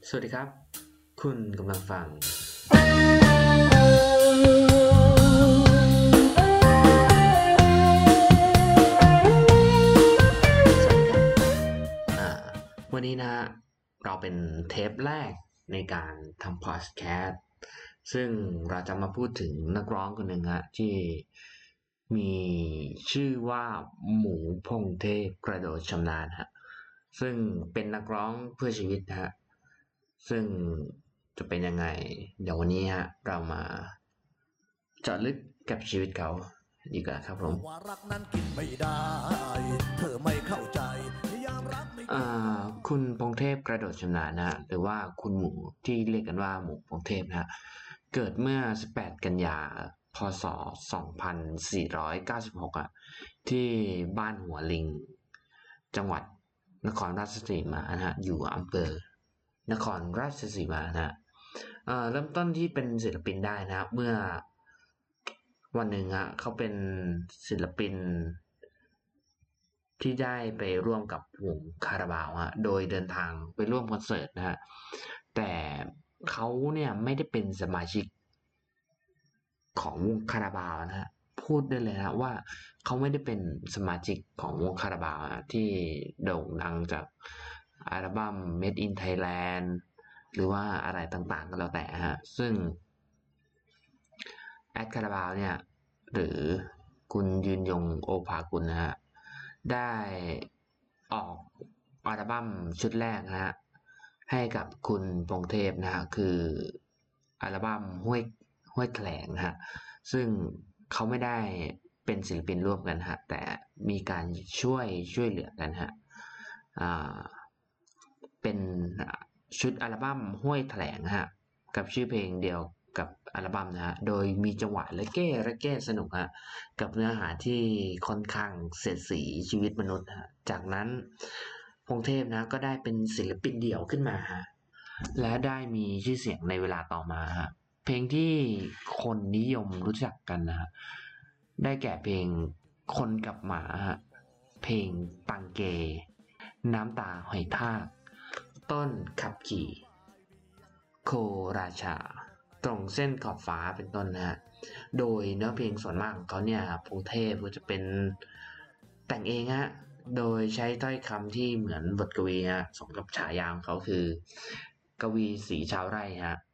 สวัสดีครับคุณกำลังฟังวันนี้นะเราเป็นเทปแรกในการทำพอดแคสต์ซึ่งเราจะมาพูดถึงนักร้องคนหนึ่งฮะที่มีชื่อว่าหมูพงเทพกระโดดชำนาญฮะซึ่งเป็นนักร้องเพื่อชีวิตฮะซึ่งจะเป็นยังไงเดี๋ยววันนี้ฮะเรามาเจาะลึกกับชีวิตเขาดีกว่าครับผมว่ารักนั้นกินไม่ได้เธอไม่เข้าใจยามรักไม่คุณพงเทพกระโดดชำนาญนะหรือว่าคุณหมูที่เรียกกันว่าหมูพงเทพนะเกิดเมื่อ18กันยาพศ2496ที่บ้านหัวลิงจังหวัดนครราชสีมานะฮะอยู่อำเภอนครราชสีมานะเริ่มต้นที่เป็นศิลปินได้นะเมื่อวันหนึ่งเขาเป็นศิลปินที่ได้ไปร่วมกับวงคาราบาวโดยเดินทางไปร่วมคอนเสิร์ตนะฮะแต่เขาเนี่ยไม่ได้เป็นสมาชิกของวงคาราบาวนะฮะพูดได้เลยนะว่าเขาไม่ได้เป็นสมาชิกของวงคาราบาวที่โด่งดังจากอัลบั้ม Made in Thailand หรือว่าอะไรต่างๆก็แล้วแต่ฮะซึ่งแอดคาราบาวเนี่ยหรือคุณยืนยงโอภากุลนะฮะได้ออกอัลบั้มชุดแรกนะฮะให้กับคุณพงเทพนะฮะคืออัลบั้มห้วยแถลงนะฮะซึ่งเขาไม่ได้เป็นศิลปินร่วมกันฮะแต่มีการช่วยเหลือกันฮะเป็นชุดอัลบั้มห้วยแถลงฮะกับชื่อเพลงเดียวกับอัลบั้มนะฮะโดยมีจังหวะระเก้สนุกฮะกับเนื้อหาที่ค่อนข้างเสียดสีชีวิตมนุษย์ฮะจากนั้นพงเทพนะก็ได้เป็นศิลปินเดี่ยวขึ้นมาฮะและได้มีชื่อเสียงในเวลาต่อมาฮะเพลงที่คนนิยมรู้จักกันนะฮะได้แก่เพลงคนกับหมาฮะเพลงตังเกน้ำตาหอยทากต้นขับขี่โคราชาตรงเส้นขอบฟ้าเป็นต้นนะฮะโดยเนื้อเพลงส่วนมากของเขาเนี่ยพงเทพก็จะเป็นแต่งเองฮะโดยใช้ถ้อยคำที่เหมือนบทกวีฮะสมกับฉายาของเขาคือกวีสีชาวไร่ฮะ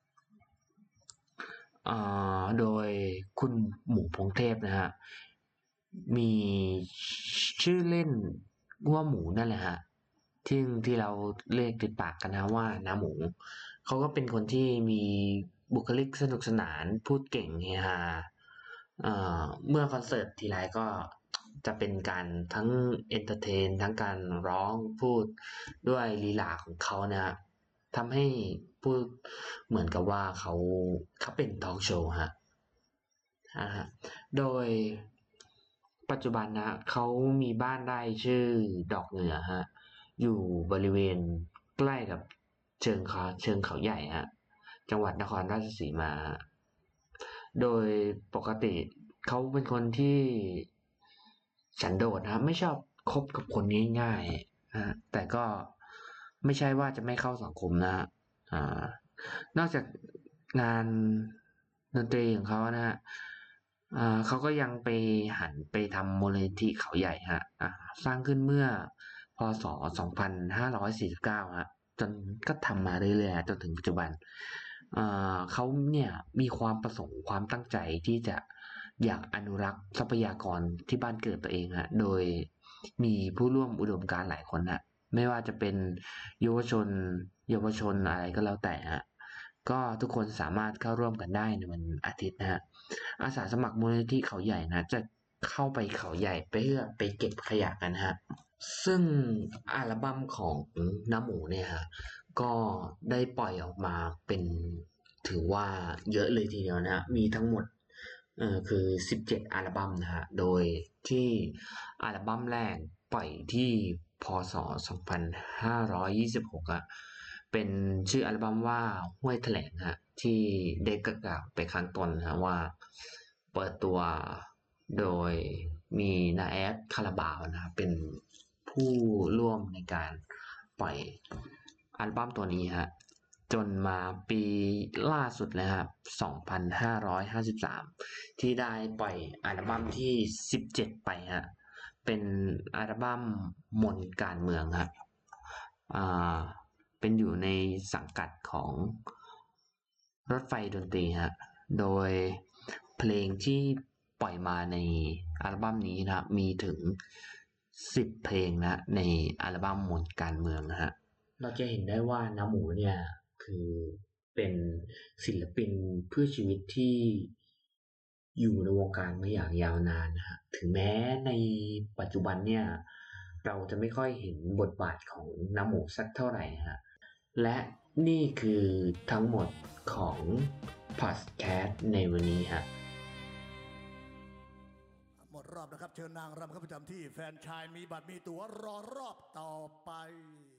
โดยคุณหมูพงเทพนะฮะมีชื่อเล่นว่าหมูนั่นแหละฮะที่เราเรียกติดปากกันนะว่าน้าหมูเขาก็เป็นคนที่มีบุคลิกสนุกสนานพูดเก่งเฮฮาเมื่อคอนเสิร์ตทีไรก็จะเป็นการทั้งเอนเตอร์เทนทั้งการร้องพูดด้วยลีลาของเขานะทำให้พูดเหมือนกับว่าเขาเป็นทอล์กโชว์ฮะโดยปัจจุบันนะเขามีบ้านไร่ชื่อดอกเหนือฮะอยู่บริเวณใกล้กับเชิงเขาใหญ่ฮะจังหวัดนครราชสีมาโดยปกติเขาเป็นคนที่สันโดษนะไม่ชอบคบกับคนง่ายๆแต่ก็ไม่ใช่ว่าจะไม่เข้าสังคมนะนอกจากงานดนตรีของเขานะฮะเขาก็ยังไปหันไปทำมูลนิธิเขาใหญ่ฮะสร้างขึ้นเมื่อพศ2549ฮะจนก็ทำมาเรื่อยๆจนถึงปัจจุบันเขาเนี่ยมีความประสงค์ความตั้งใจที่จะอยากอนุรักษ์ทรัพยากรที่บ้านเกิดตัวเองฮะโดยมีผู้ร่วมอุดมการณ์หลายคนฮะไม่ว่าจะเป็นเยาวชนอะไรก็แล้วแต่ฮะก็ทุกคนสามารถเข้าร่วมกันได้ในวันอาทิตย์นะฮะอาสาสมัครมูลนิธิเขาใหญ่นะจะเข้าไปเขาใหญ่เพื่อไปเก็บขยะกันฮะซึ่งอัลบั้มของน้าหมูเนี่ยฮะก็ได้ปล่อยออกมาเป็นถือว่าเยอะเลยทีเดียวนะมีทั้งหมดคือ17อัลบั้มนะฮะโดยที่อัลบั้มแรกปล่อยที่พศ2526เป็นชื่ออัลบั้มว่าห้วยแถลงฮะที่ได้กล่าวไปข้างต้นฮะว่าเปิดตัวโดยมีนาแอดคาราบาวนะเป็นผู้ร่วมในการปล่อยอัลบั้มตัวนี้ฮะจนมาปีล่าสุดเลยครับ2553ที่ได้ปล่อยอัลบั้มที่17ไปฮะเป็นอัลบั้มมนต์การเมืองครับอ่าเป็นอยู่ในสังกัดของรถไฟดนตรีฮะโดยเพลงที่ปล่อยมาในอัลบั้มนี้นะครับมีถึง10เพลงนะในอัลบั้มมนต์การเมืองนะฮะเราจะเห็นได้ว่าน้าหมูเนี่ยคือเป็นศิลปินเพื่อชีวิตที่อยู่ในวงการมาอย่างยาวนานนะฮะถึงแม้ในปัจจุบันเนี่ยเราจะไม่ค่อยเห็นบทบาทของน้าหมูสักเท่าไหร่ฮะและนี่คือทั้งหมดของพอดแคสต์ในวันนี้ฮะหมดรอบนะครับเชิญนางรำเข้าประจำที่แฟนชายมีบัตรมีตั๋วรอรอบต่อไป